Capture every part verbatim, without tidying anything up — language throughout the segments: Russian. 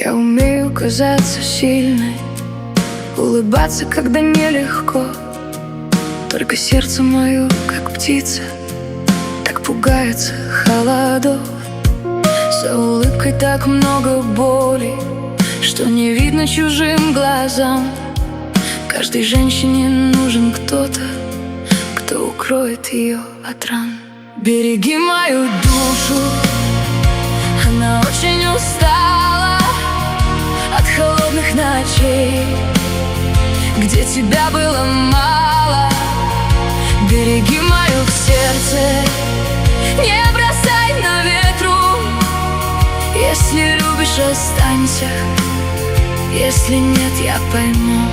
Я умею казаться сильной, улыбаться, когда нелегко. Только сердце мое, как птица, так пугается холодов. За улыбкой так много боли, что не видно чужим глазам. Каждой женщине нужен кто-то, кто укроет ее от ран. Береги мою душу, она очень устала от холодных ночей, где тебя было мало. Береги мое сердце, не бросай на ветру. Если любишь, останься, если нет, я пойму.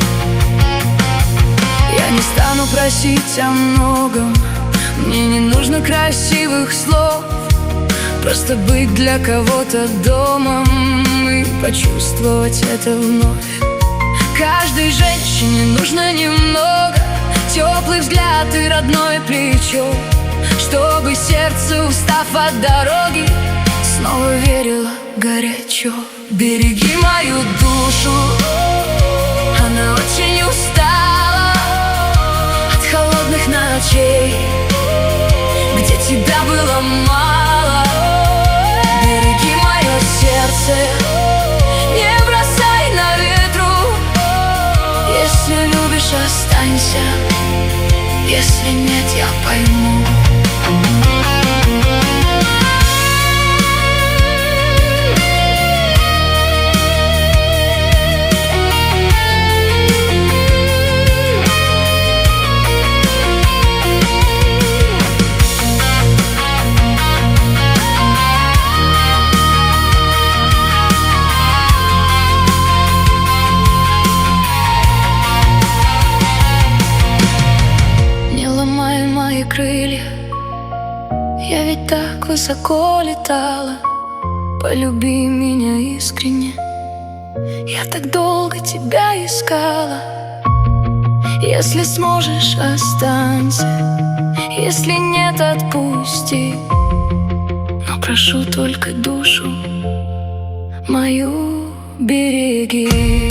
Я не стану просить о многом, мне не нужно красивых слов. Просто быть для кого-то домом и почувствовать это вновь. Каждой женщине нужно немного, теплый взгляд и родное плечо, чтобы сердце, устав от дороги, снова верило горячо. Береги мою душу, она очень устала от холодных ночей, где тебя было мало. Береги мое сердце, не бросай на ветру. Если любишь, останься, если нет, я пойму. Крылья, я ведь так высоко летала. Полюби меня искренне, я так долго тебя искала. Если сможешь, останься, если нет, отпусти. Но прошу только душу мою береги.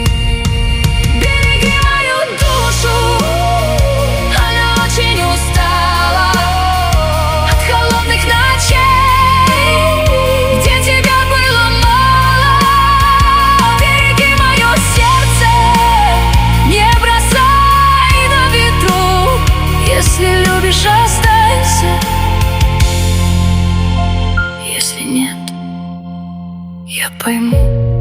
Останься, если нет, я пойму.